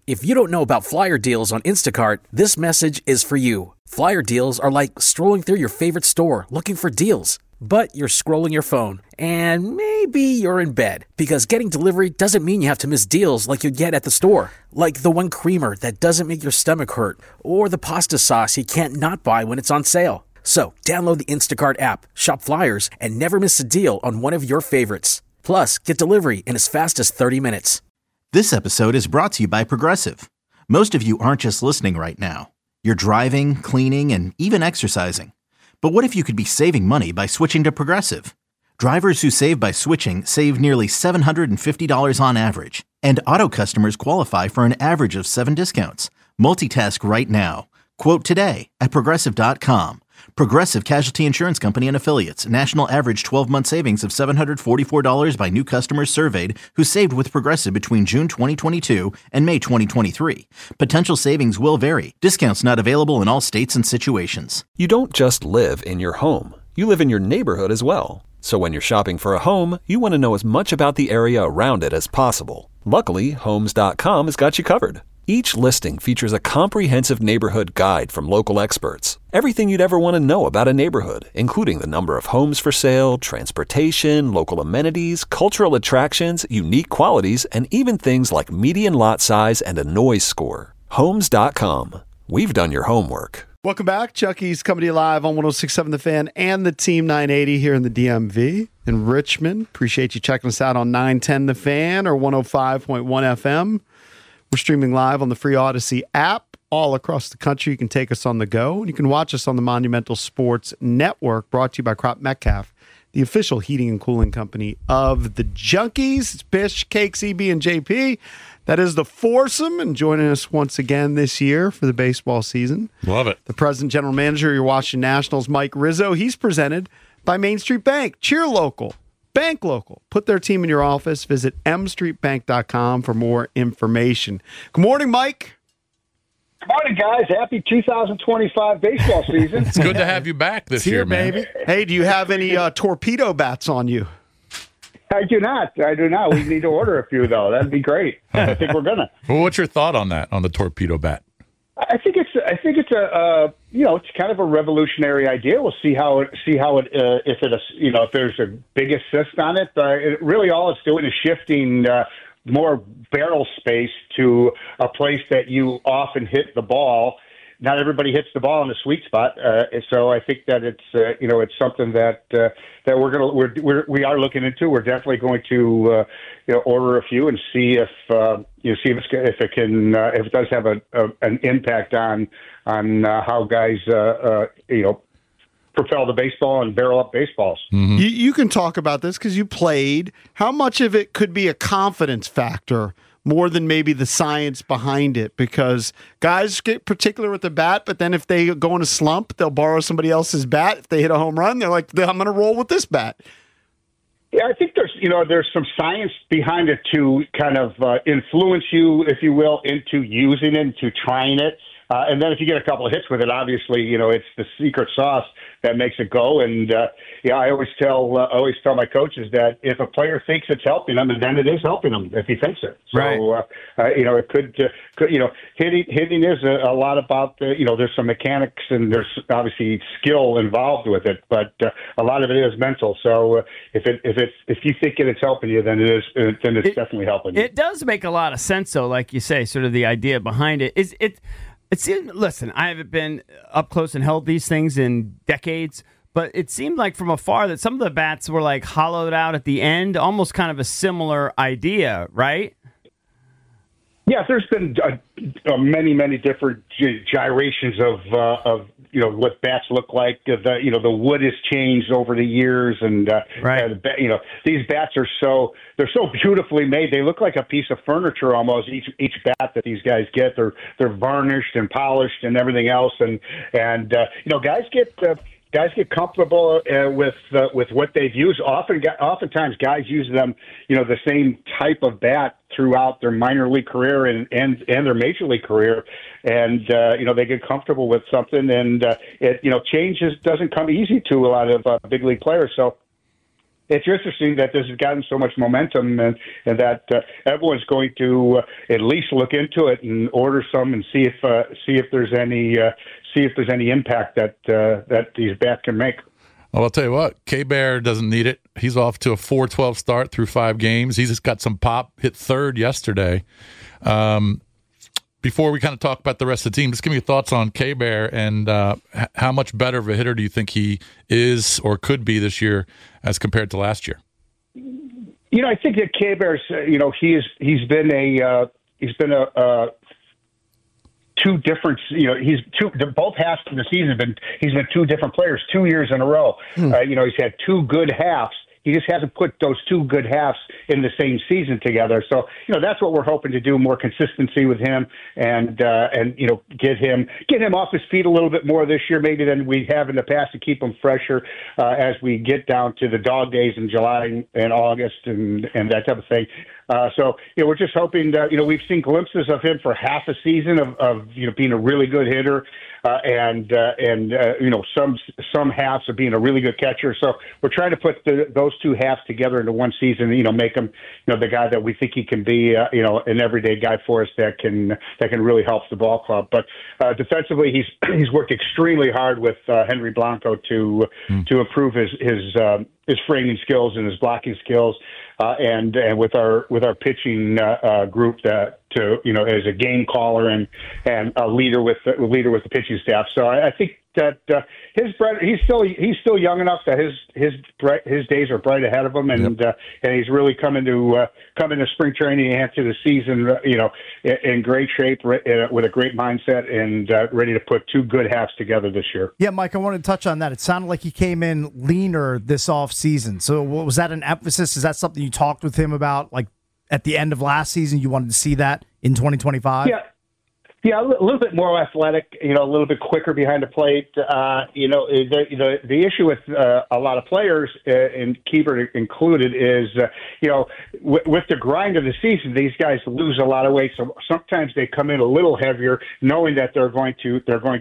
If you don't know about flyer deals on Instacart, this message is for you. Flyer deals are like strolling through your favorite store looking for deals. But you're scrolling your phone, and maybe you're in bed, because getting delivery doesn't mean you have to miss deals like you get at the store. Like the one creamer that doesn't make your stomach hurt, or the pasta sauce you can't not buy when it's on sale. So, download the Instacart app, shop flyers, and never miss a deal on one of your favorites. Plus, get delivery in as fast as 30 minutes. This episode is brought to you by Progressive. Most of you aren't just listening right now. You're driving, cleaning, and even exercising. But what if you could be saving money by switching to Progressive? Drivers who save by switching save nearly $750 on average. And auto customers qualify for an average of 7 discounts. Multitask right now. Quote today at Progressive.com. Progressive Casualty Insurance Company and Affiliates. National average 12-month savings of $744 by new customers surveyed who saved with Progressive between June 2022 and May 2023. Potential savings will vary. Discounts not available in all states and situations. You don't just live in your home. You live in your neighborhood as well. So when you're shopping for a home, you want to know as much about the area around it as possible. Luckily, Homes.com has got you covered. Each listing features a comprehensive neighborhood guide from local experts. Everything you'd ever want to know about a neighborhood, including the number of homes for sale, transportation, local amenities, cultural attractions, unique qualities, and even things like median lot size and a noise score. Homes.com. We've done your homework. Welcome back. Chucky's coming to you live on 106.7 The Fan and the Team 980 here in the DMV in Richmond. Appreciate you checking us out on 910 The Fan or 105.1 FM. We're streaming live on the free Odyssey app all across the country. You can take us on the go, and you can watch us on the Monumental Sports Network, brought to you by Crop Metcalf, the official heating and cooling company of the Junkies. It's Bish, Cakes, EB, and JP. That is the foursome, and joining us once again this year for the baseball season. Love it. The president general manager of your Washington Nationals, Mike Rizzo. He's presented by Main Street Bank. Cheer local. Bank local. Put their team in your office. Visit mstreetbank.com for more information. Good morning, Mike. Good morning, guys. Happy 2025 baseball season. It's good to have you back this year, man. Baby. Hey, do you have any torpedo bats on you? I do not. We need to order a few, though. That'd be great. I think we're gonna. Well, what's your thought on that, on the torpedo bat? I think it's a it's kind of a revolutionary idea. We'll see how it if there's a big assist on it. Really all it's doing is shifting more barrel space to a place that you often hit the ball. Not everybody hits the ball in the sweet spot, so I think that it's something that we are looking into. We're definitely going to order a few and see if it does have an impact on how guys propel the baseball and barrel up baseballs. Mm-hmm. You can talk about this because you played. How much of it could be a confidence factor more than maybe the science behind it? Because guys get particular with the bat, but then if they go in a slump, they'll borrow somebody else's bat. If they hit a home run, they're like, I'm going to roll with this bat. Yeah, I think there's some science behind it to kind of influence you, if you will, into using it, into trying it. And then if you get a couple of hits with it, obviously, it's the secret sauce that makes it go. And I always tell my coaches that if a player thinks it's helping them, and then it is helping them if he thinks it. So right. It could hitting is a lot about there's some mechanics and there's obviously skill involved with it, but a lot of it is mental. So if you think it's helping you, then it's definitely helping you. It does make a lot of sense, though, like you say, sort of the idea behind it is it. Listen, I haven't been up close and held these things in decades, but it seemed like from afar that some of the bats were like hollowed out at the end, almost kind of a similar idea, right? Yeah, there's been many different gyrations of what bats look like. The wood has changed over the years, and right. These bats are they're so beautifully made. They look like a piece of furniture almost. Each bat that these guys get, they're varnished and polished and everything else, and guys get comfortable with what they've used. Oftentimes, guys use them, the same type of bat throughout their minor league career and their major league career, and they get comfortable with something, and change doesn't come easy to a lot of big league players. So it's interesting that this has gotten so much momentum, and that everyone's going to at least look into it and order some and see if there's any impact that these bats can make. Well, I'll tell you what, K-Bear doesn't need it. He's off to a 4-12 start through 5 games. He's just got some pop, hit third yesterday. Before we kind of talk about the rest of the team, just give me your thoughts on K-Bear and how much better of a hitter do you think he is or could be this year as compared to last year? I think that K-Bear's, he's been a two different, both halves of the season he's been two different players 2 years in a row. He's had 2 good halves. He just hasn't put those 2 good halves in the same season together. So, that's what we're hoping to do, more consistency with him and get him off his feet a little bit more this year maybe than we have in the past, to keep him fresher as we get down to the dog days in July and August and that type of thing. So we're just hoping that, we've seen glimpses of him for half a season of being a really good hitter, and some halves of being a really good catcher. So we're trying to put those 2 halves together into one season, make him, the guy that we think he can be, an everyday guy for us that can really help the ball club. But defensively, he's worked extremely hard with Henry Blanco to improve his framing skills and his blocking skills, and with our pitching group as a game caller and a leader with the pitching staff. So I think that he's still young enough that his days are bright ahead of him, and he's really coming to spring training and to the season in great shape with a great mindset and ready to put 2 good halves together this year. Yeah, Mike, I wanted to touch on that. It sounded like he came in leaner this off season. So was that an emphasis? Is that something you talked with him about, like at the end of last season? You wanted to see that in 2025? Yeah, a little bit more athletic, a little bit quicker behind the plate. The issue with a lot of players, and Keeper included, is with the grind of the season, these guys lose a lot of weight. So sometimes they come in a little heavier, knowing that their weight's going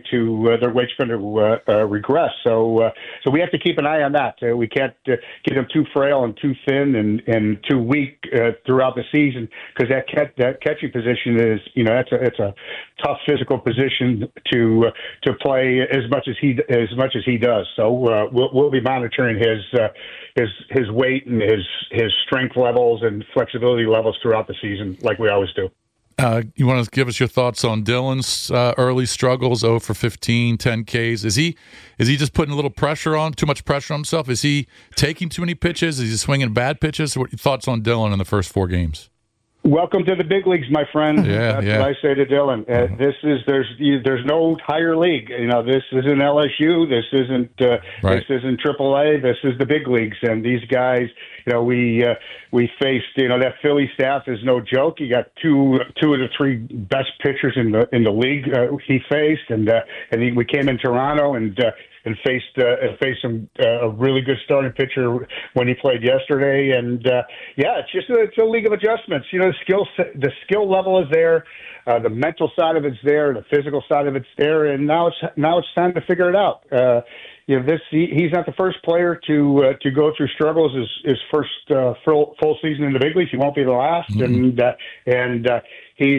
to regress. So we have to keep an eye on that. We can't get them too frail and too thin and too weak throughout the season, because that catching position is it's a tough physical position to play as much as he does. So we'll be monitoring his weight and his strength levels and flexibility levels throughout the season, like we always do. You want to give us your thoughts on Dylan's early struggles? 0 for 15, 10 Ks. Is he just putting a little pressure on, too much pressure on himself? Is he taking too many pitches? Is he swinging bad pitches? What are your thoughts on Dylan in the first 4 games? Welcome to the big leagues, my friend. That's what I say to Dylan. There's no higher league. This isn't LSU. This isn't This isn't AAA. This is the big leagues, and these guys. We faced. That Philly staff is no joke. You got two of the 3 best pitchers in the league. He faced, and we came in Toronto and faced a really good starting pitcher when he played yesterday. And it's a league of adjustments. The skill level is there, the mental side of it's there, the physical side of it's there, and now it's time to figure it out. He's not the first player to go through struggles. His first full season in the big leagues. He won't be the last, and he's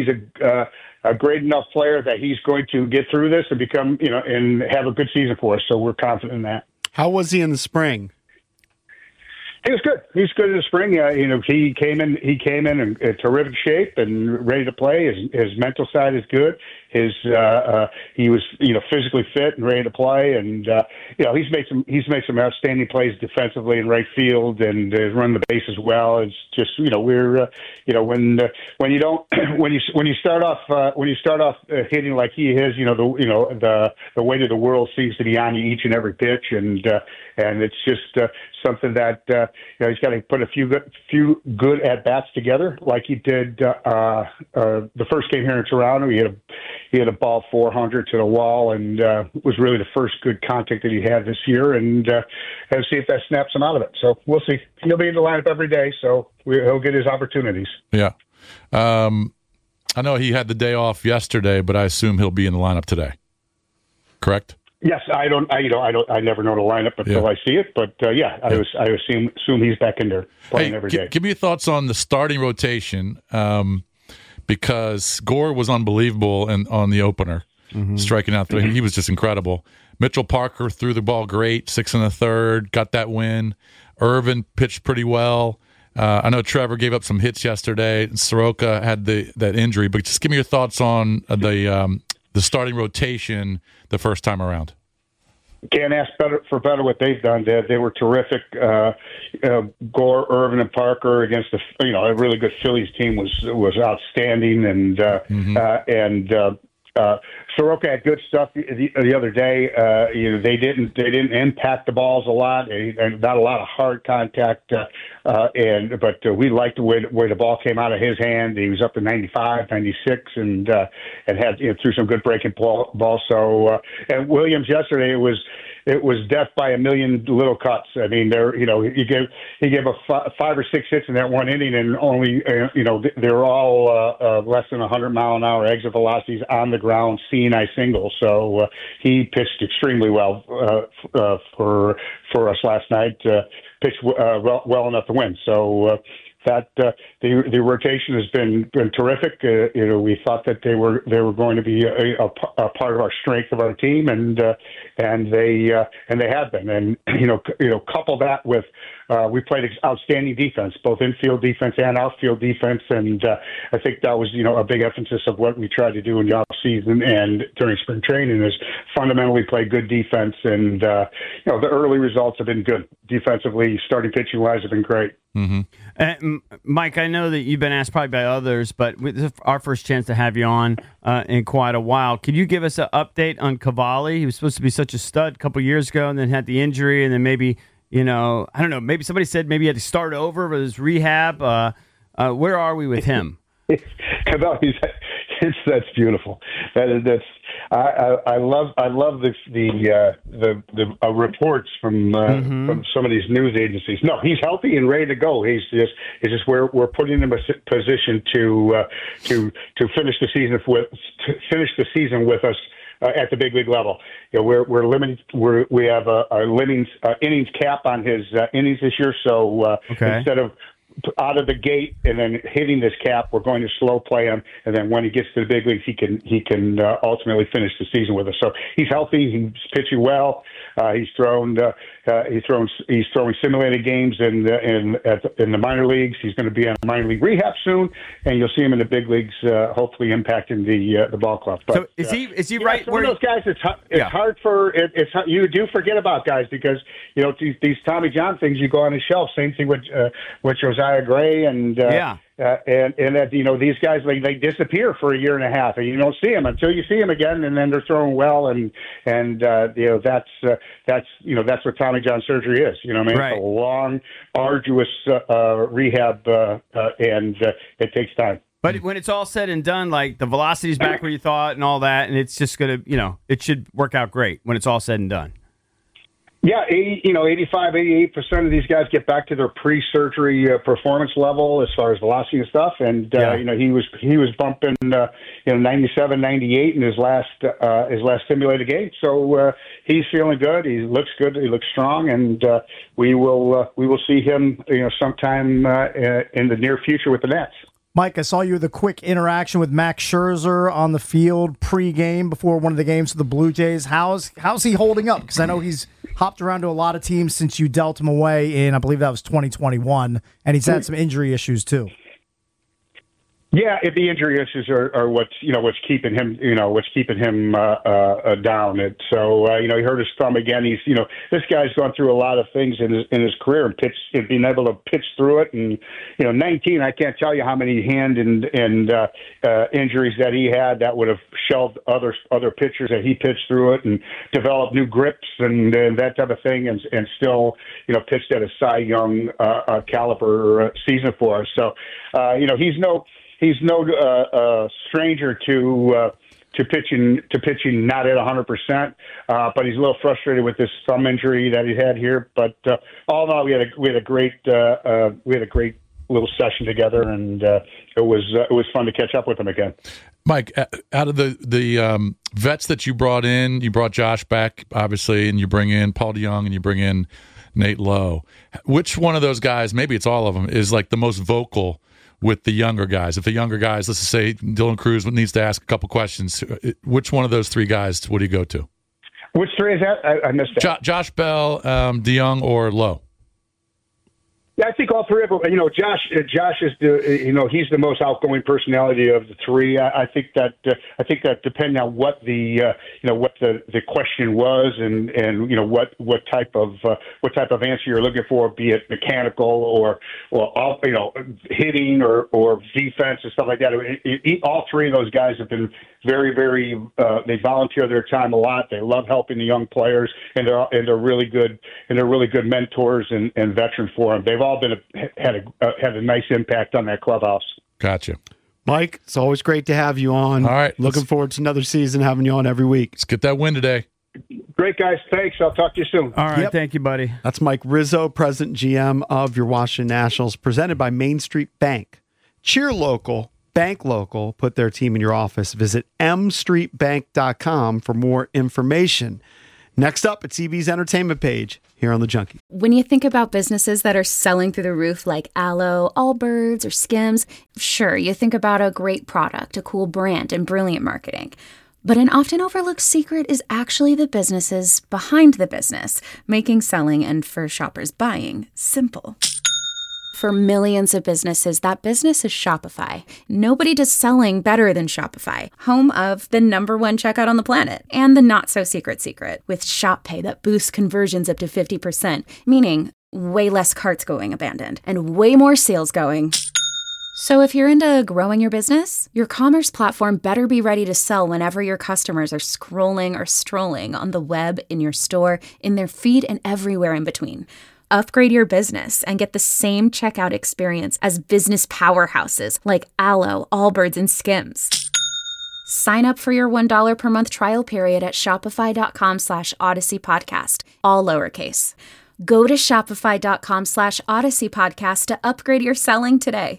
a great enough player that he's going to get through this and become, and have a good season for us. So we're confident in that. How was he in the spring? He was good. He was good in the spring. He came in in terrific shape and ready to play. His mental side is good. He was physically fit and ready to play, and he's made some outstanding plays defensively in right field and run the bases well. It's just when you start off hitting like he is, the weight of the world seems to be on you each and every pitch, and it's just something that he's got to put a few good at bats together, like he did the first game here in Toronto. He had a ball 400 to the wall, and was really the first good contact that he had this year, and see if that snaps him out of it. So we'll see. He'll be in the lineup every day, so he'll get his opportunities. Yeah. I know he had the day off yesterday, but I assume he'll be in the lineup today. Correct? Yes, I never know the lineup until I see it, but I assume he's back in there playing every day. Give me your thoughts on the starting rotation, because Gore was unbelievable on the opener, striking out. He was just incredible. Mitchell Parker threw the ball great, 6 1/3, got that win. Irvin pitched pretty well. I know Trevor gave up some hits yesterday, and Soroka had that injury. But just give me your thoughts on the starting rotation the first time around. Can't ask for better what they've done. They were terrific. Gore, Irvin, and Parker against a really good Phillies team was outstanding, and Soroka had good stuff the other day. They didn't impact the balls a lot, and not a lot of hard contact. But we liked the way the ball came out of his hand. He was up to 95, 96, and had threw some good breaking balls. So and Williams yesterday it was death by a million little cuts. I mean, he gave 5 or 6 hits in that one inning, and only they were all less than 100-mile-an-hour exit velocities on the ground, seeing-eye singles. So he pitched extremely well for us last night. Pitched well enough to win. So. That the rotation has been terrific. We thought that they were going to be a part of our strength of our team, and they have been. And couple that with we played outstanding defense, both infield defense and outfield defense, and I think that was a big emphasis of what we tried to do in the off season and during spring training is fundamentally play good defense. And the early results have been good defensively. Starting pitching wise have been great. Mm-hmm. Mike, I know that you've been asked probably by others, but this is our first chance to have you on in quite a while. Could you give us an update on Cavalli? He was supposed to be such a stud a couple years ago and then had the injury, and then maybe, I don't know, maybe somebody said maybe he had to start over with his rehab. Where are we with him? Cavalli's, that's beautiful. I love the reports from some of these news agencies. No, he's healthy and ready to go. He's just we're putting him in a position to finish the season with us at the big league level. We're limited. We have a innings cap on his innings this year. So instead of out of the gate and then hitting this cap, we're going to slow play him, and then when he gets to the big leagues, he can ultimately finish the season with us. So he's healthy. He's pitching well. He's throwing simulated games in the minor leagues. He's going to be on minor league rehab soon, and you'll see him in the big leagues, hopefully impacting the ball club. But, so is he right? Some of those guys, it's hard for it's you do forget about guys because these Tommy John things you go on the shelf. Same thing with Josiah Gray and these guys they disappear for a year and a half, and you don't see them until you see them again, and then they're throwing well, and that's what Tommy John surgery is. Right. It's a long, arduous rehab, and it takes time. But when it's all said and done, like the velocity's back where you thought and all that, and it's just gonna, it should work out great when it's all said and done. Yeah, 85, 88% of these guys get back to their pre-surgery performance level as far as velocity and stuff. And he was bumping 97, 98 in his last simulated game. So he's feeling good. He looks good. He looks strong, and we will see him sometime in the near future with the Nats. Mike, I saw you with a quick interaction with Max Scherzer on the field pre-game before one of the games for the Blue Jays. How's he holding up? Because I know he's hopped around to a lot of teams since you dealt him away in, I believe that was 2021, and he's had some injury issues too. Yeah, the injury issues are what's keeping him down. He hurt his thumb again. He's this guy's gone through a lot of things in his career and being able to pitch through it. And 19, I can't tell you how many hand and injuries that he had that would have shelved other pitchers that he pitched through it and developed new grips and that type of thing, and still pitched at a Cy Young caliber season for us. So he's no stranger to pitching not at 100%, but he's a little frustrated with this thumb injury that he had here. But all in all, we had a great little session together, and it was fun to catch up with him again. Mike, out of the vets that you brought in, you brought Josh back, obviously, and you bring in Paul DeJong and you bring in Nate Lowe. Which one of those guys, maybe it's all of them, is like the most vocal with the younger guys? If the younger guys, let's just say Dylan Cruz needs to ask a couple questions, which one of those three guys would he go to? Which three is that? I missed that. Josh Bell, DeJong, or Lowe? Yeah, I think all three of them. Josh is he's the most outgoing personality of the three. I think that depending on what the question was and what type of answer you're looking for, be it mechanical or hitting or defense and stuff like that. All three of those guys have been very, very. They volunteer their time a lot. They love helping the young players, and they're really good mentors and veterans for them. They've all had a nice impact on that clubhouse. Gotcha. Mike, it's always great to have you on. All right. Looking forward to another season having you on every week. Let's get that win today. Great, guys. Thanks. I'll talk to you soon. All right. Thank you, buddy. That's Mike Rizzo, President GM of your Washington Nationals, presented by Main Street Bank. Cheer local, bank local. Put their team in your office. Visit mstreetbank.com for more information. Next up, it's EB's entertainment page here on The Junkie. When you think about businesses that are selling through the roof like Aloe, Allbirds, or Skims, sure, you think about a great product, a cool brand, and brilliant marketing. But an often overlooked secret is actually the businesses behind the business, making selling and for shoppers buying simple. For millions of businesses, that business is Shopify. Nobody does selling better than Shopify, home of the #1 checkout on the planet and the not-so-secret secret with Shop Pay that boosts conversions up to 50%, meaning way less carts going abandoned and way more sales going. So if you're into growing your business, your commerce platform better be ready to sell whenever your customers are scrolling or strolling on the web, in your store, in their feed, and everywhere in between. Upgrade your business and get the same checkout experience as business powerhouses like Aloe, Allbirds, and Skims. Sign up for your $1 per month trial period at shopify.com/Odyssey Podcast, all lowercase. Go to shopify.com/Odyssey Podcast to upgrade your selling today.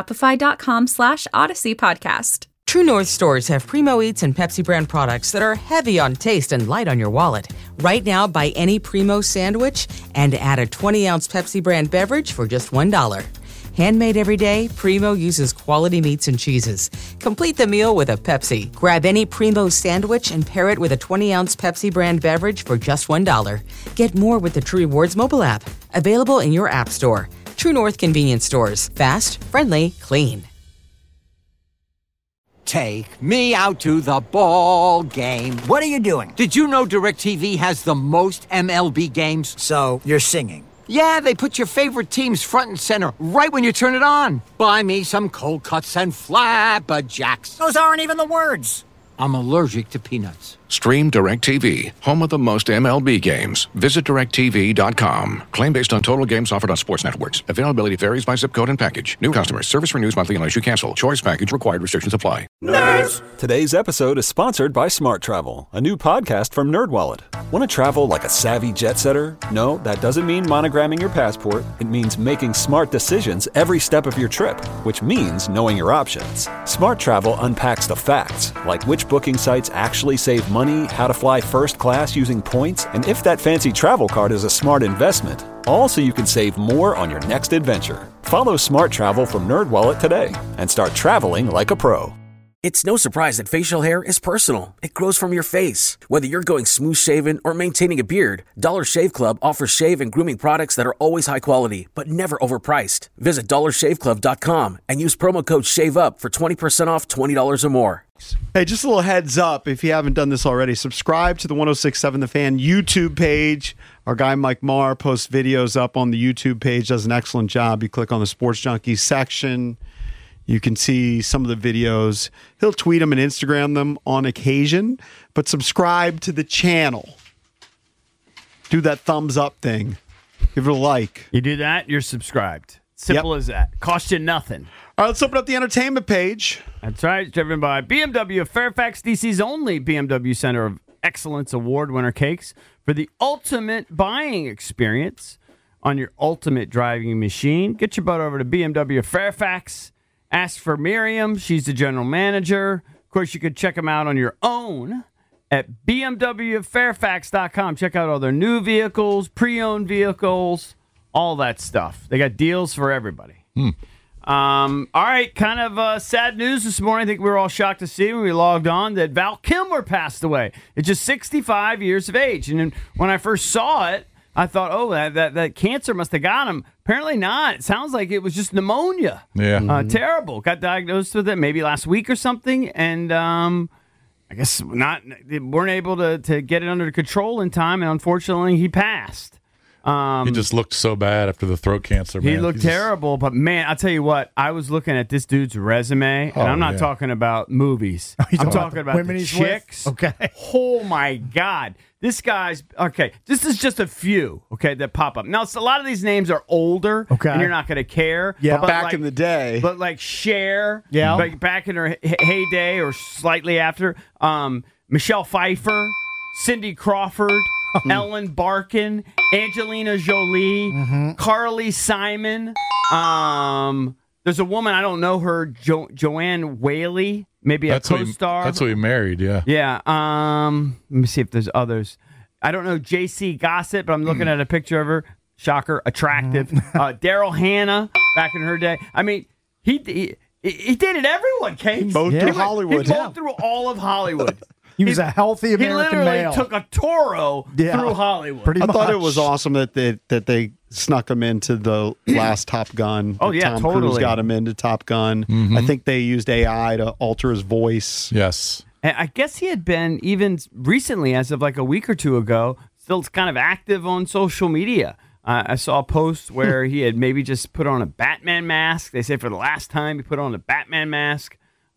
Shopify.com/Odyssey Podcast. True North stores have Primo Eats and Pepsi brand products that are heavy on taste and light on your wallet. Right now, buy any Primo sandwich and add a 20-ounce Pepsi brand beverage for just $1. Handmade every day, Primo uses quality meats and cheeses. Complete the meal with a Pepsi. Grab any Primo sandwich and pair it with a 20-ounce Pepsi brand beverage for just $1. Get more with the True Rewards mobile app. Available in your app store. True North convenience stores. Fast, friendly, clean. Take me out to the ball game. What are you doing? Did you know DirecTV has the most MLB games? So, you're singing. Yeah, they put your favorite teams front and center right when you turn it on. Buy me some cold cuts and flapjacks. Those aren't even the words. I'm allergic to peanuts. Stream DirecTV, home of the most MLB games. Visit DirecTV.com. Claim based on total games offered on sports networks. Availability varies by zip code and package. New customers. Service renews monthly unless you cancel. Choice package required. Restrictions apply. Nerds! Today's episode is sponsored by Smart Travel, a new podcast from NerdWallet. Want to travel like a savvy jet setter? No, that doesn't mean monogramming your passport. It means making smart decisions every step of your trip, which means knowing your options. Smart Travel unpacks the facts, like which booking sites actually save money, how to fly first class using points, and if that fancy travel card is a smart investment. All so you can save more on your next adventure. Follow Smart Travel from NerdWallet today and start traveling like a pro. It's no surprise that facial hair is personal. It grows from your face. Whether you're going smooth shaven or maintaining a beard, Dollar Shave Club offers shave and grooming products that are always high quality, but never overpriced. Visit dollarshaveclub.com and use promo code SHAVEUP for 20% off $20 or more. Hey, just a little heads up, if you haven't done this already, subscribe to the 106.7 The Fan YouTube page. Our guy Mike Marr posts videos up on the YouTube page, does an excellent job. You click on the Sports Junkies section. You can see some of the videos. He'll tweet them and Instagram them on occasion, but subscribe to the channel. Do that thumbs up thing. Give it a like. You do that, you're subscribed. Simple as that. Cost you nothing. All right, let's open up the entertainment page. That's right. Driven by BMW, Fairfax, DC's only BMW Center of Excellence Award winner cakes for the ultimate buying experience on your ultimate driving machine. Get your butt over to BMW Fairfax. Ask for Miriam. She's the general manager. Of course, you could check them out on your own at BMWFairfax.com. Check out all their new vehicles, pre-owned vehicles, all that stuff. They got deals for everybody. All right, kind of sad news this morning. I think we were all shocked to see when we logged on that Val Kilmer passed away at just 65 years of age. And then when I first saw it, I thought, oh, that cancer must have got him. Apparently not. It sounds like it was just pneumonia. Yeah. Terrible. Got diagnosed with it maybe last week or something. And I guess they weren't able to get it under control in time. And unfortunately, he passed. He just looked so bad after the throat cancer, man. He looked terrible, but man, I'll tell you what, I was looking at this dude's resume, and I'm not talking about movies. I'm talking about women the he's chicks. with? Okay. Oh my God. This guy's, okay, this is just a few, okay, that pop up. Now, a lot of these names are older, and you're not going to care. Yeah, but back in the day. But like Cher, Yeah. like back in her heyday or slightly after, Michelle Pfeiffer, Cindy Crawford, Ellen Barkin, Angelina Jolie, Carly Simon. There's a woman, I don't know her, Joanne Whaley, maybe a co-star. That's who he married, yeah. Yeah. Let me see if there's others. I don't know JC Gossett, but I'm looking at a picture of her. Shocker, attractive. Daryl Hannah, back in her day. I mean, he dated everyone, Kate. He mowed through Hollywood. He mowed through all of Hollywood. He was a healthy American He literally male. took a Toro through Hollywood. Pretty I thought much. it was awesome that they snuck him into the last Top Gun. Oh, yeah, Tom totally. Cruise got him into Top Gun. I think they used AI to alter his voice. Yes. And I guess he had been, even recently, as of like a week or two ago, still kind of active on social media. I saw a post where he had maybe just put on a Batman mask. They say for the last time he put on a Batman mask.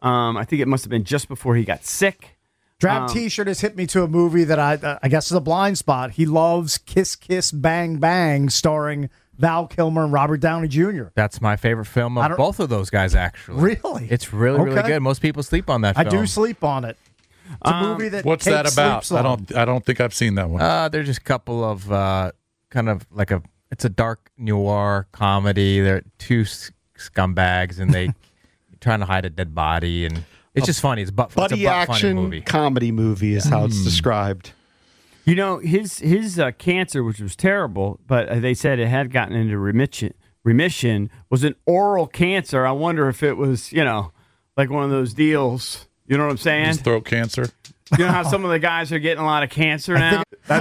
I think it must have been just before he got sick. Drab T-shirt has hit me to a movie that I guess is a blind spot. He loves Kiss Kiss Bang Bang, starring Val Kilmer and Robert Downey Jr. That's my favorite film of both of those guys, actually. Really? It's really Okay. good. Most people sleep on that I film. do sleep on it. It's a movie that What's Kate that about? sleeps on. I don't think I've seen that one. They're just a couple of kind of like it's a dark noir comedy. They're two scumbags, and they trying to hide a dead body, and it's just funny. It's it's a Buddy funny action movie. comedy movie is how it's described. You know, his cancer, which was terrible, but they said it had gotten into remission, was an oral cancer. I wonder if it was, like one of those deals. You know what I'm saying? His throat cancer. You know how some of the guys are getting a lot of cancer now? I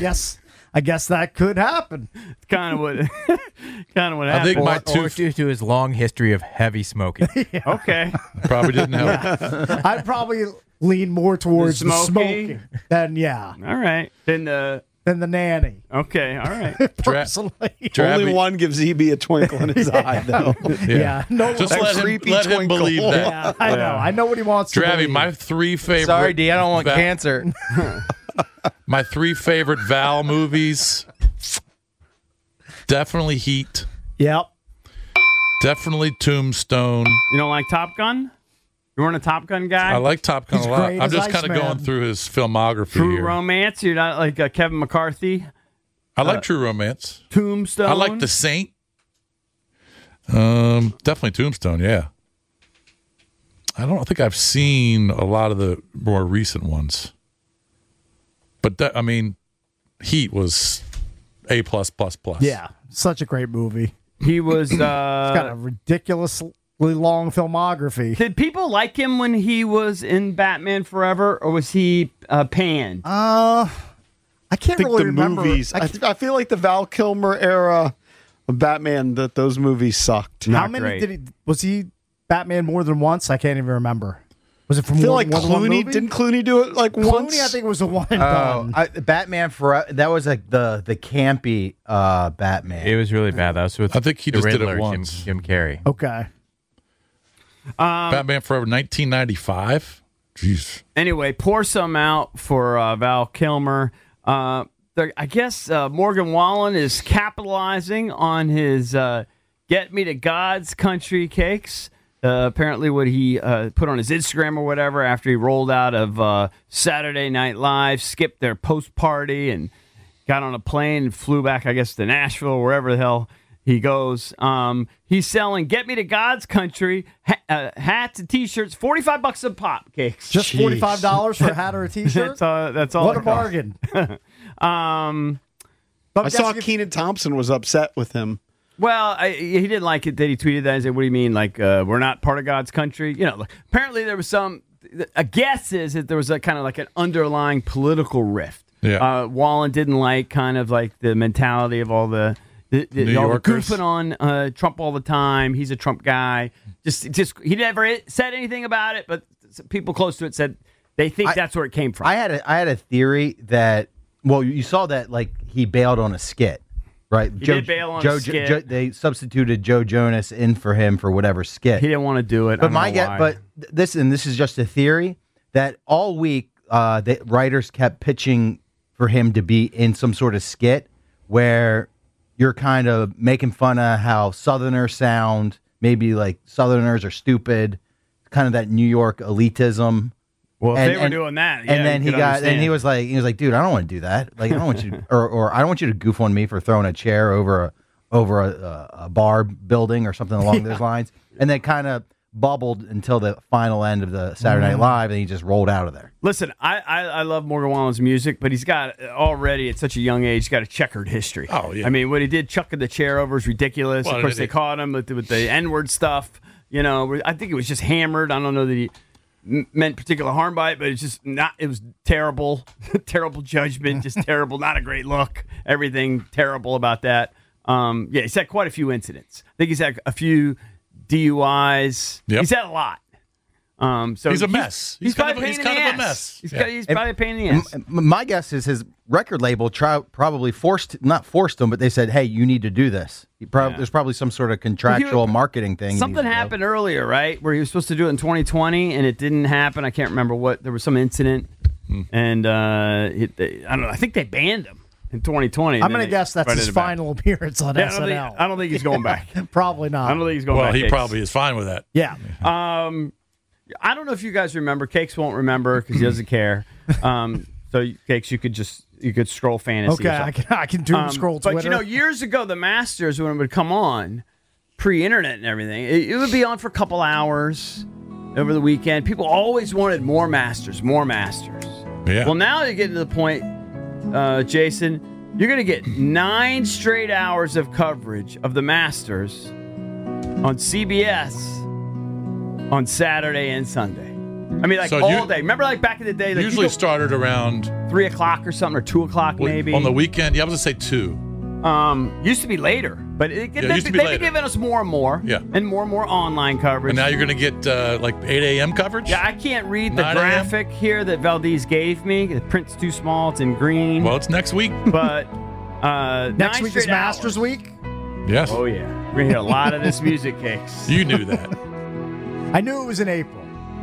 guess that could happen. It's kind of what happened. I think my Or due to his long history of heavy smoking. Okay. Probably didn't help. I'd probably lean more towards the Smoking? smoking than All right. Then the nanny. okay. All right. Personally, Only one gives EB a twinkle in his eye, though. yeah. No, Just That let him creepy twinkle. believe that. yeah, I know. I know what he wants to Dravy, believe. my three favorite. Sorry, D, I don't want Val- cancer. My three favorite Val movies. Definitely Heat. Yep. Definitely Tombstone. You don't like Top Gun? You weren't a Top Gun guy? I like Top Gun He's a lot. great I'm as just kind of Iceman. going through his filmography True here. Romance? You're not like Kevin McCarthy? I like True Romance. Tombstone? I like The Saint. Definitely Tombstone, yeah. I don't think I've seen a lot of the more recent ones. But, Heat was A+++. Yeah. Such a great movie. He was... It's got a ridiculously long filmography. Did people like him when he was in Batman Forever, or was he panned? I can't I think really the remember. movies. I feel like the Val Kilmer era of Batman, that those movies sucked. How many was he Batman more than once? I can't even remember. Was it from I feel more, like more than one Clooney movie? didn't Clooney do it like once? Clooney, I think it was a one and done. Batman Forever. That was like the campy Batman. It was really bad. That was with I think he the just did it Riddler, once. Jim Carrey. Okay. Batman Forever, 1995. Jeez. Anyway, pour some out for Val Kilmer. I guess Morgan Wallen is capitalizing on his Get Me to God's Country cakes. Apparently what he put on his Instagram or whatever after he rolled out of Saturday Night Live, skipped their post-party and got on a plane and flew back, I guess, to Nashville or wherever the hell He goes, he's selling Get Me to God's Country hats and T-shirts, $45 a pop, Cakes. Just $45 for a hat or a T-shirt? That's all. What a bargain. I saw Kenan Thompson was upset with him. Well, he didn't like it that he tweeted that and said, what do you mean, like, we're not part of God's country? You know, apparently there was a guess is that there was a kind of like an underlying political rift. Yeah. Wallen didn't like kind of like the mentality of all the New all the Yorkers. goofing on Trump all the time. He's a Trump guy. Just he never said anything about it, but people close to it said they think that's where it came from. I had a theory that, well, you saw that like he bailed on a skit, right? He did bail on a skit. They substituted Joe Jonas in for him for whatever skit. He didn't want to do it. But this is just a theory that all week the writers kept pitching for him to be in some sort of skit where you're kind of making fun of how Southerners sound, maybe like Southerners are stupid, kind of that New York elitism. Well, if they were doing that, yeah, and then he was like, dude, I don't want to do that. Like, I don't want you, or I don't want you to goof on me for throwing a chair over a bar building or something along those lines. And then kind of bubbled until the final end of the Saturday Night Live, and he just rolled out of there. Listen, I love Morgan Wallen's music, but he's got already at such a young age, he's got a checkered history. Oh, yeah. I mean, what he did chucking the chair over is ridiculous. Well, of course, they caught him with the N-word stuff. You know, I think it was just hammered. I don't know that he meant particular harm by it, but it's just not. It was terrible, terrible judgment, just terrible. Not a great look. Everything terrible about that. Yeah, he's had quite a few incidents. I think he's had a few DUIs. Yep. He's had a lot. So he's a mess. He's kind of a mess. He's probably a pain in the ass. My guess is his record label probably not forced him, but they said, hey, you need to do this. There's probably some sort of contractual marketing thing. Something happened earlier, right, where he was supposed to do it in 2020, and it didn't happen. I can't remember what. There was some incident, and I don't know. I think they banned him in 2020. I'm going to guess that's his final appearance on SNL. I don't think he's going back. Probably not. I don't think he's going back. Well, he probably is fine with that. Yeah. I don't know if you guys remember. Cakes won't remember because he doesn't care. So, Cakes, you could scroll fantasy. Okay, I can do scroll Twitter. But, you know, years ago, the Masters, when it would come on, pre-internet and everything, it would be on for a couple hours over the weekend. People always wanted more Masters. Yeah. Well, now you're getting to the point, Jason, you're going to get 9 straight hours of coverage of the Masters on CBS on Saturday and Sunday. I mean, like So all day. Remember, like back in the day, like Usually started around 3 o'clock or something, or 2 o'clock maybe on the weekend. Yeah, I was gonna say 2. Used to be later, but they've used to be been later. giving us more and more, and more online coverage. And now you're gonna get like 8 a.m. coverage. Yeah, I can't read the 9 a.m.? graphic here that Valdez gave me. The print's too small. It's in green. Well, it's next week. But next 9 week is straight Masters hours. Week. Yes. Oh yeah, we're gonna hear a lot of this music, Cakes. You knew that. I knew it was in April.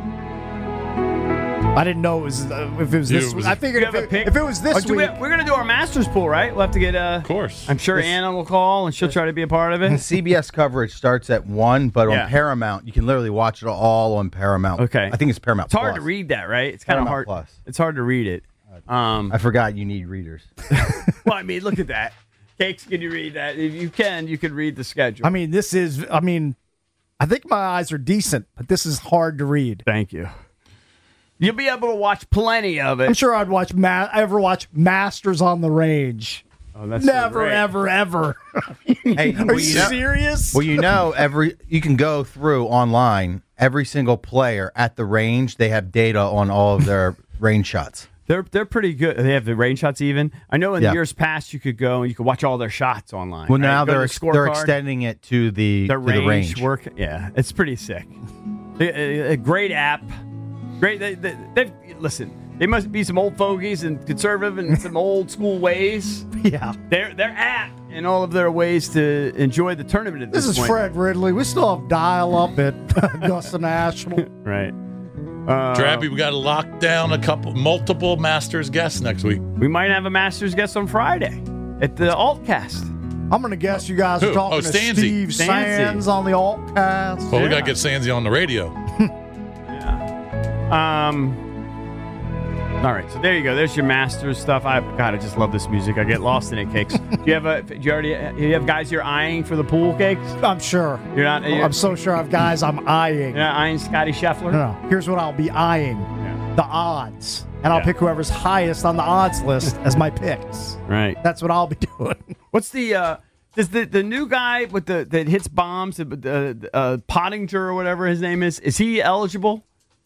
I didn't know it was if it was this. I figured if it was this week. We're going to do our Masters pool, right? We'll have to get Of course. I'm sure Anna will call and she'll try to be a part of it. CBS coverage starts at 1, but Yeah. on Paramount, you can literally watch it all on Paramount. Okay. I think it's Paramount It's hard Plus. to read that, right? It's kind of Paramount hard. Plus. It's hard to read it. I forgot you need readers. Well, I mean, look at that. Cakes, can you read that? If you can, you could read the schedule. I mean, I think my eyes are decent, but this is hard to read. Thank you. You'll be able to watch plenty of it. I'm sure I'd watch watch Masters on the Range. Oh, that's never, ever, ever. Hey, Are you serious? Well, you know, you can go through online every single player at the range. They have data on all of their range shots. They're pretty good. They have the range shots even. I know in Yeah. years past you could go and you could watch all their shots online. Well, right? now Go to they're the scorecard. extending it to the range. work. Yeah, it's pretty sick. A great app. Great. They've listen. They must be some old fogies and conservative and some old school ways. Yeah. Their app and all of their ways to enjoy the tournament at this This is point. Fred Ridley. We still have dial-up at Augusta National. Right. Drabby, we got to lock down multiple Masters guests next week. We might have a Masters guest on Friday at the Altcast. I'm going to guess you guys Who? are talking Oh, to Stanzy. Steve Stanzy. Sands on the Altcast. Well, we got to get Sandsy on the radio. All right, so there you go. There's your Masters stuff. I just love this music. I get lost in it, Cakes. Do you have guys you're eyeing for the pool, Cakes? I'm sure. I'm so sure I have guys I'm eyeing. You're not eyeing Scotty Scheffler? No. Here's what I'll be eyeing. The odds. And I'll pick whoever's highest on the odds list as my picks. Right. That's what I'll be doing. What's the does the new guy with that hits bombs, Pottinger or whatever his name is he eligible?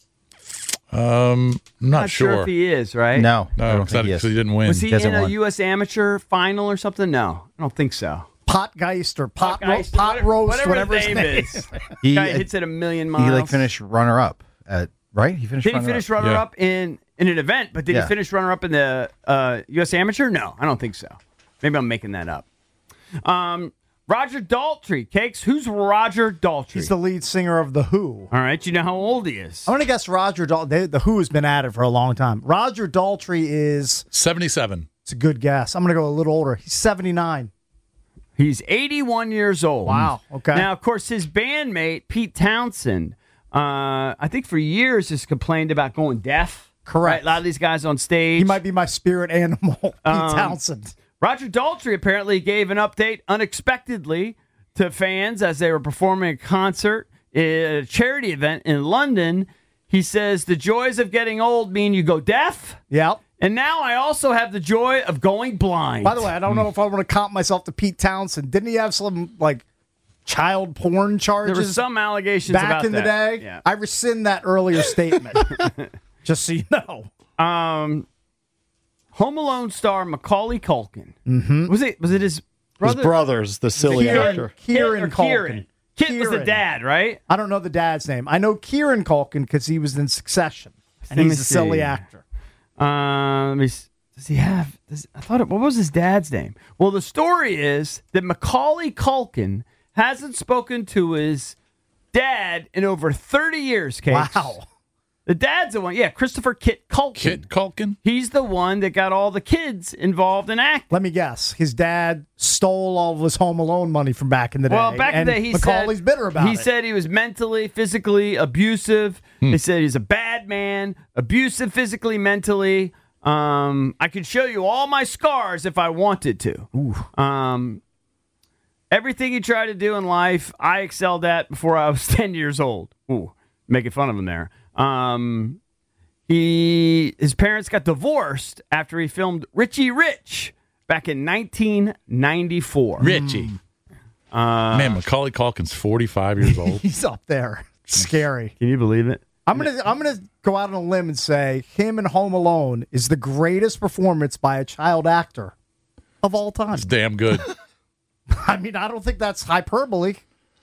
Not sure if he is, right? No, I don't think he didn't win. Was he in a U.S. amateur final or something? No, I don't think so. Potgeist or pot roast, whatever his name is. He Guy hits it a million miles. He finished runner-up at right. He finished. Did he finish runner-up in an event? But did he finish runner-up in the U.S. amateur? No, I don't think so. Maybe I'm making that up. Roger Daltrey. Cakes, who's Roger Daltrey? He's the lead singer of The Who. All right, you know how old he is. I'm going to guess Roger Daltrey. The Who has been at it for a long time. Roger Daltrey is 77. It's a good guess. I'm going to go a little older. He's 79. He's 81 years old. Wow. Okay. Now, of course, his bandmate, Pete Townsend, I think for years has complained about going deaf. Correct. Right? A lot of these guys on stage. He might be my spirit animal, Pete Townsend. Roger Daltrey apparently gave an update unexpectedly to fans as they were performing a concert at a charity event in London. He says, the joys of getting old mean you go deaf. Yep. And now I also have the joy of going blind. By the way, I don't know if I want to comp myself to Pete Townsend. Didn't he have some, child porn charges? There were some allegations back about in the that. day. Yeah. I rescind that earlier statement. Just so you know. Home Alone star Macaulay Culkin. Mm-hmm. Was it his brother? His brothers, the silly actor. Kieran Culkin. Kit was the dad, right? I don't know the dad's name. I know Kieran Culkin because he was in Succession, and he's a silly actor. Does he have? What was his dad's name? Well, the story is that Macaulay Culkin hasn't spoken to his dad in over 30 years. Cakes. Wow. The dad's the one. Yeah, Christopher Kit Culkin. Kit Culkin? He's the one that got all the kids involved in acting. Let me guess. His dad stole all of his Home Alone money from back in the day. Well, back in the day, Macaulay's bitter about it. He said he was mentally, physically abusive. They said he's a bad man, abusive physically, mentally. I could show you all my scars if I wanted to. Everything he tried to do in life, I excelled at before I was 10 years old. Ooh, making fun of him there. His parents got divorced after he filmed Richie Rich back in 1994. Richie. Man, Macaulay Culkin's 45 years old. He's up there. Scary. Can you believe it? I'm gonna go out on a limb and say him in Home Alone is the greatest performance by a child actor of all time. It's damn good. I mean, I don't think that's hyperbole.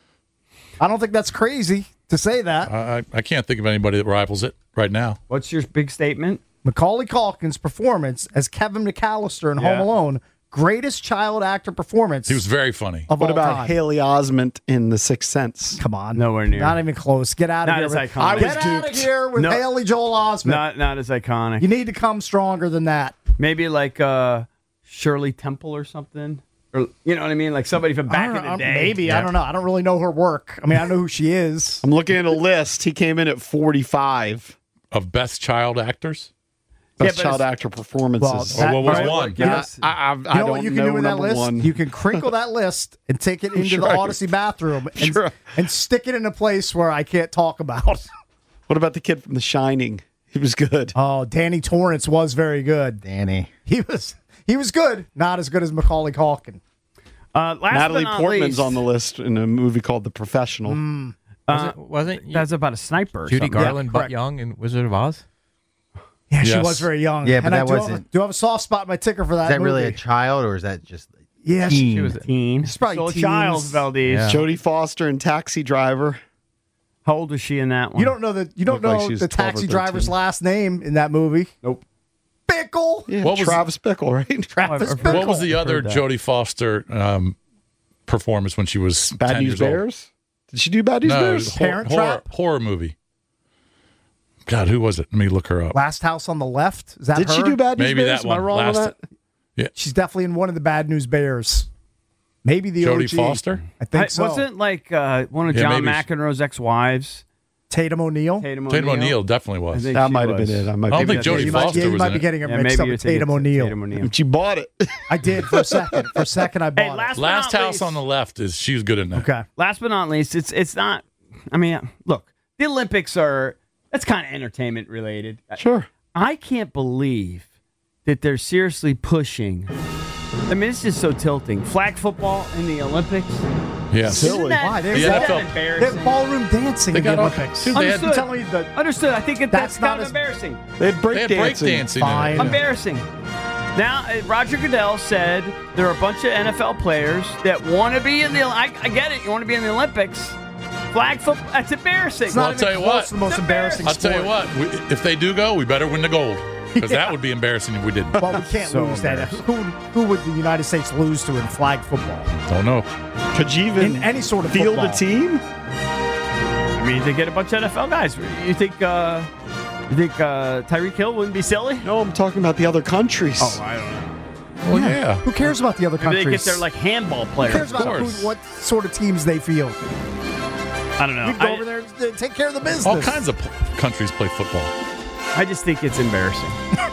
I don't think that's crazy to say that. I can't think of anybody that rivals it right now. What's your big statement? Macaulay Culkin's performance as Kevin McAllister in Home Alone, greatest child actor performance. He was very funny. Of What all about time. Haley Osment in The Sixth Sense? Come on. Nowhere near. Not even close. Get out of Not here. as with- iconic. Get out of here with Haley Joel Osment. Not as iconic. You need to come stronger than that. Maybe like Shirley Temple or something. Or you know what I mean? Like somebody from back in the day. Maybe. I don't know. I don't really know her work. I mean, I know who she is. I'm looking at a list. He came in at 45. Of best child actors? Best child actor performances. What was one? Yes. I You know don't what you can do with that number list? one. You can crinkle that list and take it into Sure the I Odyssey can. bathroom and, Sure. and stick it in a place where I can't talk about. What about the kid from The Shining? He was good. Oh, Danny Torrance was very good. Danny. He was good. Not as good as Macaulay Culkin. Last Natalie but not Portman's least, on the list in a movie called The Professional. Wasn't that's about a sniper. or Judy something. Garland but young in Wizard of Oz? Yeah, she Yes. was very young. Yeah, but And I that do have wasn't- do have a soft spot in my ticker for that. Is that really a movie. child or is that just Yeah, teen? She was a Teen. She's probably Still a teens. child, Valdez. Yeah. Jodie Foster in Taxi Driver. How old was she in that one? You don't know the Looked like know she was the 12 or taxi 13. driver's last name in that movie. Nope. Pickle. Yeah, What was- Travis Bickle, right? Travis I've heard- Bickle. What was the other heard that. Jodie Foster performance when she was Bad 10 News years old? Bears? Did she do Bad News No, it Bears? was Parent Trap? horror movie. God, who was it? Let me look her up. Last House on the Left? Is that Did her? she do Bad News Maybe Bears? that Am I one. wrong on Last- that? She's definitely in one of the Bad News Bears. Maybe the Jodie OG. Foster? I think so. Wasn't like one of Yeah, John maybe McEnroe's ex-wives? Tatum O'Neal. Tatum O'Neal definitely was. That might have been it. I don't think Jodie Foster was you might in be it. getting it mixed up with Tatum O'Neal. But you bought it. I did for a second. For a second, I bought it. Last house on the left is she was good in there. Okay. Last but not least, it's not. I mean, look, the Olympics that's kind of entertainment related. Sure. I can't believe that they're seriously pushing. I mean, it's just so tilting. Flag football in the Olympics. Yeah, silly. Why? Isn't that embarrassing? They have ballroom dancing They in the got all- Olympics. Dude, they had- I'm telling you that. Understood. I think that's not kind of as- embarrassing. They had break dancing. dancing. Fine. Embarrassing. Now, Roger Goodell said there are a bunch of NFL players that want to be in the. I get it. You want to be in the Olympics. Flag football. That's embarrassing. It's not I'll even tell you close what. to the most embarrassing I'll tell you sport. what. If they do go, we better win the gold because that would be embarrassing if we didn't. Well, we can't So lose that. Who would the United States lose to in flag football? Don't know. Could you even In any sort of field football. a team? I mean, they get a bunch of NFL guys. You think Tyreek Hill wouldn't be silly? No, I'm talking about the other countries. Oh, I don't know. Well, yeah. Who cares about the other Maybe countries? they get their like handball Who players. cares about course. what sort of teams they field? I don't know. You go over there and take care of the business. All kinds of countries play football. I just think it's embarrassing.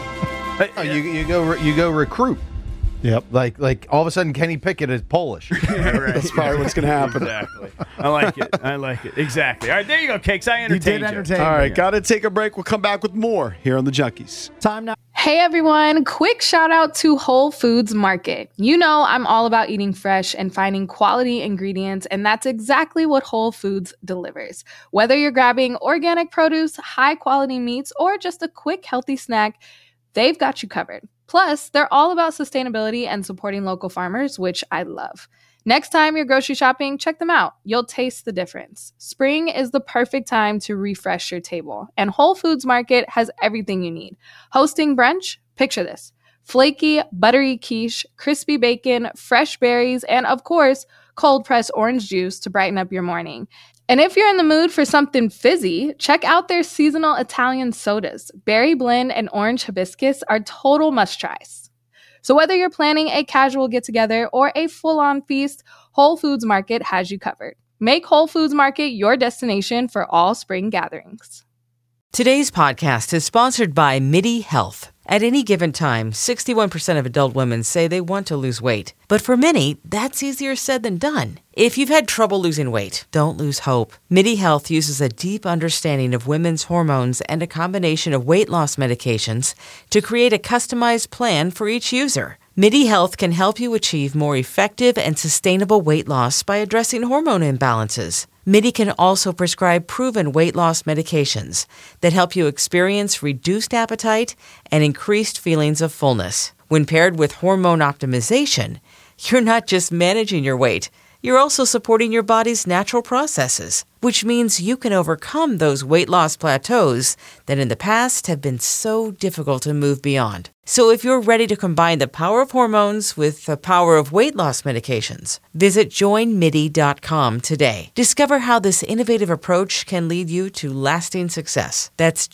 Oh, you go recruit. Yep. Like all of a sudden Kenny Pickett is Polish. That's probably what's going to happen. Exactly. I like it. Exactly. All right, there you go, Cakes. I entertained you. All right, got to take a break. We'll come back with more here on the Junkies. Time now. Hey everyone, quick shout out to Whole Foods Market. You know I'm all about eating fresh and finding quality ingredients, and that's exactly what Whole Foods delivers. Whether you're grabbing organic produce, high quality meats, or just a quick healthy snack, they've got you covered. Plus, they're all about sustainability and supporting local farmers, which I love. Next time you're grocery shopping, check them out. You'll taste the difference. Spring is the perfect time to refresh your table, and Whole Foods Market has everything you need. Hosting brunch? Picture this. Flaky, buttery quiche, crispy bacon, fresh berries, and of course, cold-pressed orange juice to brighten up your morning. And if you're in the mood for something fizzy, check out their seasonal Italian sodas. Berry blend and orange hibiscus are total must-tries. So whether you're planning a casual get-together or a full-on feast, Whole Foods Market has you covered. Make Whole Foods Market your destination for all spring gatherings. Today's podcast is sponsored by MIDI Health. At any given time, 61% of adult women say they want to lose weight. But for many, that's easier said than done. If you've had trouble losing weight, don't lose hope. MIDI Health uses a deep understanding of women's hormones and a combination of weight loss medications to create a customized plan for each user. MIDI Health can help you achieve more effective and sustainable weight loss by addressing hormone imbalances. MIDI can also prescribe proven weight loss medications that help you experience reduced appetite and increased feelings of fullness. When paired with hormone optimization, you're not just managing your weight, you're also supporting your body's natural processes, which means you can overcome those weight loss plateaus that in the past have been so difficult to move beyond. So if you're ready to combine the power of hormones with the power of weight loss medications, visit joinmidi.com today. Discover how this innovative approach can lead you to lasting success. That's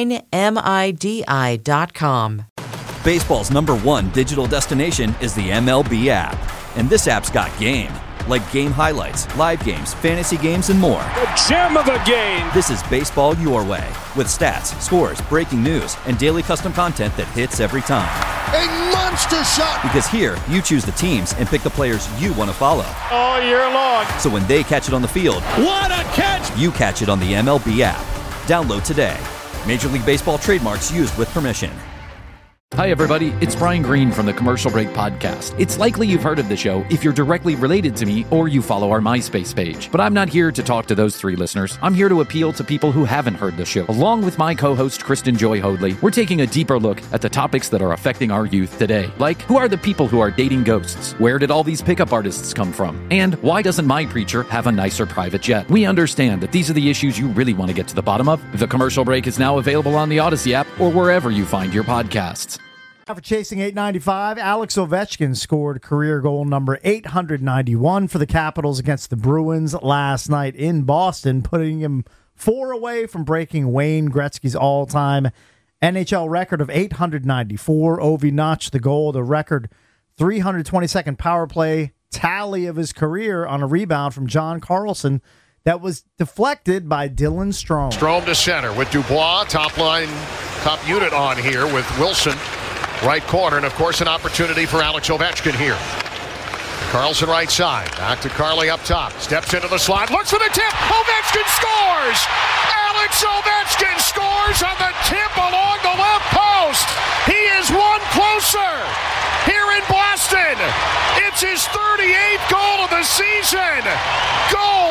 joinmidi.com. Baseball's #1 digital destination is the MLB app. And this app's got game. Like game highlights, live games, fantasy games, and more. The gem of the game! This is baseball your way. With stats, scores, breaking news, and daily custom content that hits every time. A monster shot! Because here, you choose the teams and pick the players you want to follow. All year long. So when they catch it on the field, What a catch! you catch it on the MLB app. Download today. Major League Baseball trademarks used with permission. Hi, everybody. It's Brian Green from the Commercial Break Podcast. It's likely you've heard of the show if you're directly related to me or you follow our MySpace page. But I'm not here to talk to those three listeners. I'm here to appeal to people who haven't heard the show. Along with my co-host, Kristen Joy Hoadley, we're taking a deeper look at the topics that are affecting our youth today. Like, who are the people who are dating ghosts? Where did all these pickup artists come from? And why doesn't my preacher have a nicer private jet? We understand that these are the issues you really want to get to the bottom of. The Commercial Break is now available on the Odyssey app or wherever you find your podcasts. For chasing 895, Alex Ovechkin scored career goal number 891 for the Capitals against the Bruins last night in Boston, putting him 4 away from breaking Wayne Gretzky's all-time NHL record of 894. Ovi notched the goal, the record 322nd power play tally of his career on a rebound from John Carlson that was deflected by Dylan Strome. Strome to center with Dubois, top unit on here with Wilson, right corner, and of course an opportunity for Alex Ovechkin here. Carlson right side, back to Carly up top, steps into the slot, looks for the tip, Ovechkin scores! Alex Ovechkin scores on the tip along the left post! He is one closer here in Boston! It's his 38th goal of the season! Goal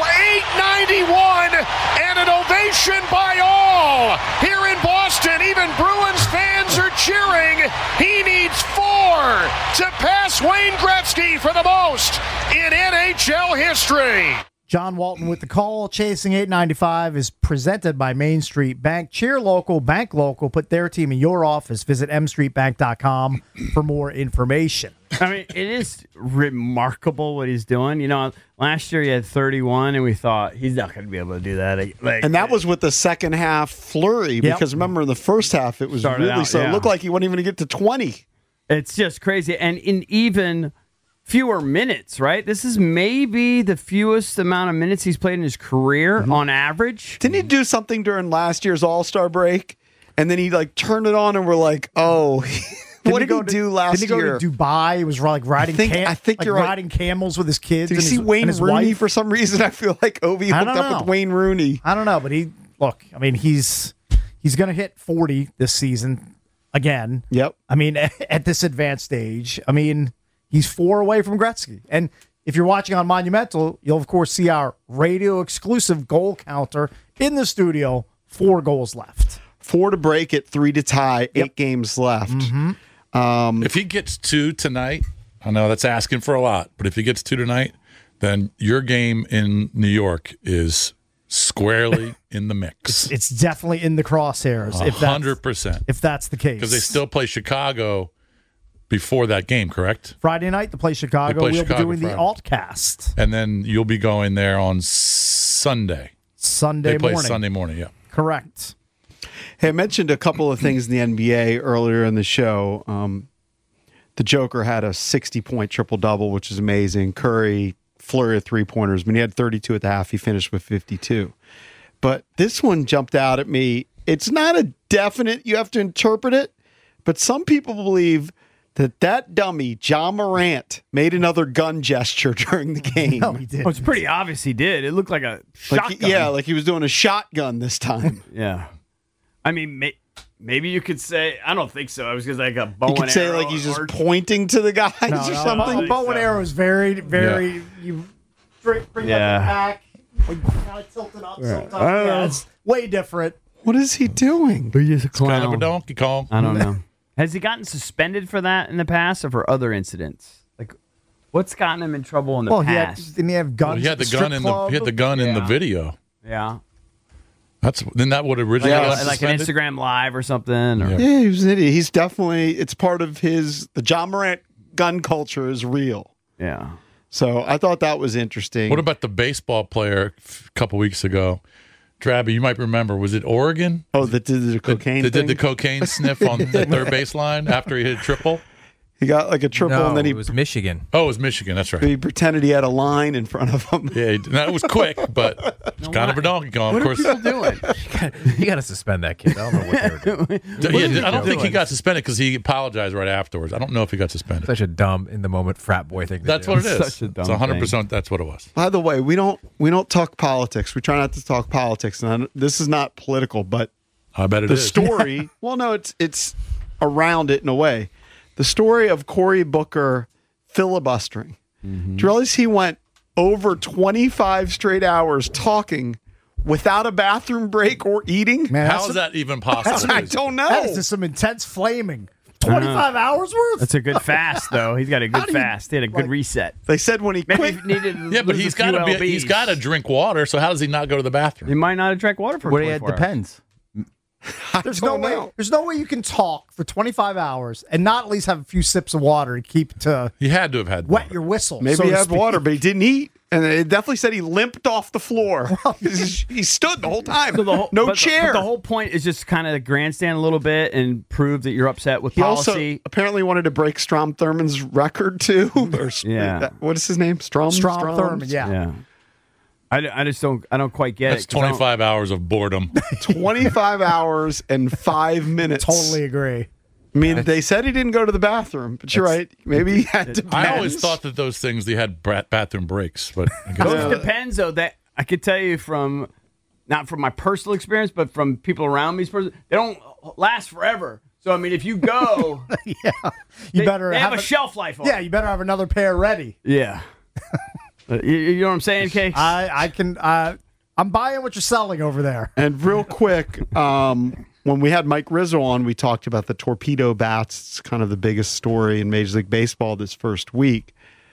891 and an ovation by all! Here in Boston, even Bruins fans are cheering! He needs 4 to pass Wayne Gretzky for the most in NHL history! John Walton with the call. Chasing 895 is presented by Main Street Bank. Cheer local, bank local. Put their team in your office. Visit mstreetbank.com for more information. I mean, it is remarkable what he's doing. You know, last year he had 31, and we thought he's not going to be able to do that. And that was with the second half flurry, because remember in the first half it was Started really out, so. yeah. It looked like he wasn't even going to get to 20. It's just crazy. And in even fewer minutes, right? This is maybe the fewest amount of minutes he's played in his career on average. Didn't he do something during last year's All-Star break? And then he turned it on and we're like, oh, what did he do last year? Did he go to Dubai? He was riding I think you're right. riding camels with his kids. Did you and see his, Wayne and his Rooney wife? for some reason? I feel like Ovi hooked up with Wayne Rooney. I don't know, but he's going to hit 40 this season again. Yep. I mean, at this advanced age, I mean, he's 4 away from Gretzky. And if you're watching on Monumental, you'll, of course, see our radio-exclusive goal counter in the studio. 4 goals left. 4 to break it, 3 to tie, 8 games left. If he gets 2 tonight, I know that's asking for a lot, but if he gets 2 tonight, then your game in New York is squarely in the mix. It's definitely in the crosshairs. 100%. If that's the case. Because they still play Chicago before that game, correct? Friday night, they play Chicago. They play we'll Chicago be doing the Friday. Altcast. And then you'll be going there on Sunday. Sunday They play morning. Sunday morning, yeah. Correct. Hey, I mentioned a couple of things in the NBA earlier in the show. The Joker had a 60-point triple-double, which is amazing. Curry, flurry of three-pointers. I mean, he had 32 at the half. He finished with 52. But this one jumped out at me. It's not a definite, you have to interpret it, but some people believe that dummy, John Morant, made another gun gesture during the game. No, he did. Well, it's pretty obvious he did. It looked like a shotgun. Like he was doing a shotgun this time. Yeah. I mean, maybe you could say, I don't think so. It was because like a bow You and could say arrow like he's just or- pointing to the guys No, or no, something. A bow and arrow is very, very. Yeah. You bring Yeah. that back. Like, kind of tilted up sometimes. I don't know. Yeah, it's way different. What is he doing? He's a Kind of a Donkey Kong. I don't know. Has he gotten suspended for that in the past or for other incidents? Like, what's gotten him in trouble in the past? Didn't he have guns? Well, he had at the strip gun in the club? he had the gun in the Yeah. video. Yeah. Then that would originally got him Like an suspended? Instagram Live or something. Or, Yeah, he was an idiot. He's definitely, it's part of the John Morant gun culture is real. Yeah. So I thought that was interesting. What about the baseball player a couple weeks ago? Drabby, you might remember. Was it Oregon? Oh, that did the cocaine That did thing? the cocaine sniff on the third baseline after he hit a triple? He got like a triple No, and then it was Michigan. Oh, it was Michigan. That's right. he pretended he had a line in front of him. Yeah, that was quick, but it's kind of a Donkey Kong. What Of are course, people doing? You got to suspend that kid. I don't know what they were doing. I don't think he got suspended because he apologized right afterwards. I don't know if he got suspended. Such a dumb, in the moment frat boy thing. to That's do. what it is. Such a dumb It's 100%. That's what it was. By the way, we don't talk politics. We try not to talk politics. And this is not political, but I bet it the is. story. Well, no, it's around it in a way. The story of Cory Booker filibustering. Do you realize he went over 25 straight hours talking without a bathroom break or eating? Man, How is that even possible? I don't know. That is just some intense flaming. 25 hours worth? That's a good fast, though. He's got a good How do you- fast. He had a good reset. They said when he Maybe quit. he needed to Yeah, but lose he's a few got to LBs. he's got to drink water. So how does he not go to the bathroom? He might not have drank water for What 24 hours. depends. There's no way you can talk for 25 hours and not at least have a few sips of water to keep to He had to have had wet water. your whistle. Maybe so he to had speak. water, but he didn't eat. And it definitely said he limped off the floor. He stood the whole time. So the whole, no but chair. But the whole point is just kind of grandstand a little bit and prove that you're upset with He policy. also apparently wanted to break Strom Thurmond's record too. Yeah. What is his name? Strom Strom Thurmond, yeah. I just don't quite get That's it. 'cause I don't- 25 hours of boredom. 25 hours and 5 minutes. Totally agree. I mean, they said he didn't go to the bathroom, but you're right. Maybe he had to. I always thought that those things, they had bathroom breaks, but I guess Those depends, though. That I could tell you from, not from my personal experience, but from people around me. They don't last forever. So I mean, if you go, You they, better they have a shelf life. On Yeah, you better have another pair ready. Yeah. You know what I'm saying, Cakes? I can. I'm buying what you're selling over there. And real quick, when we had Mike Rizzo on, we talked about the torpedo bats. It's kind of the biggest story in Major League Baseball this first week.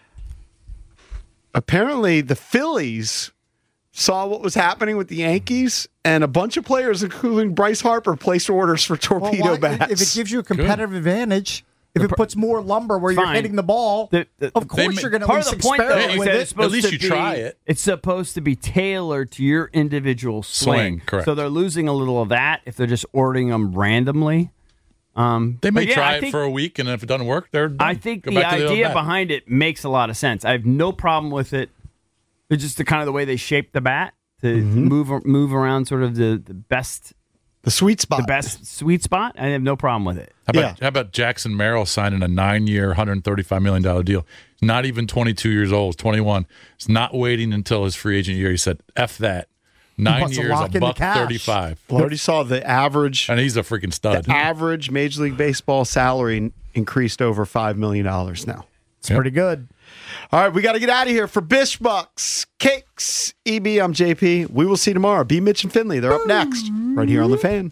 Apparently, the Phillies saw what was happening with the Yankees, and a bunch of players, including Bryce Harper, placed orders for torpedo bats. If it gives you a competitive advantage, if it puts more lumber where you're Fine. hitting the ball, of course you're going to at part least of the point, though, experiment is with that it. it's supposed At least to you be, try it. It's supposed to be tailored to your individual swing. Correct. So they're losing a little of that if they're just ordering them randomly. They may But yeah, try I it think- for a week, and if it doesn't work, they're done. I think Go the back to idea old bat. behind it makes a lot of sense. I have no problem with it. It's just the kind of the way they shape the bat to move around sort of the best, the sweet spot. The best sweet spot. I have no problem with it. How about Jackson Merrill signing a 9-year, $135 million deal? He's not even 22 years old, 21. He's not waiting until his free agent year. He said, F that. 9 wants to years, lock in the cash. $135. Well, I already saw the average. And he's a freaking stud. The average Major League Baseball salary increased over $5 million now. It's pretty good. All right, we got to get out of here. For Bish Bucks, Cakes, EB, I'm JP. We will see you tomorrow. B. Mitch and Finley, they're up next right here on The Fan.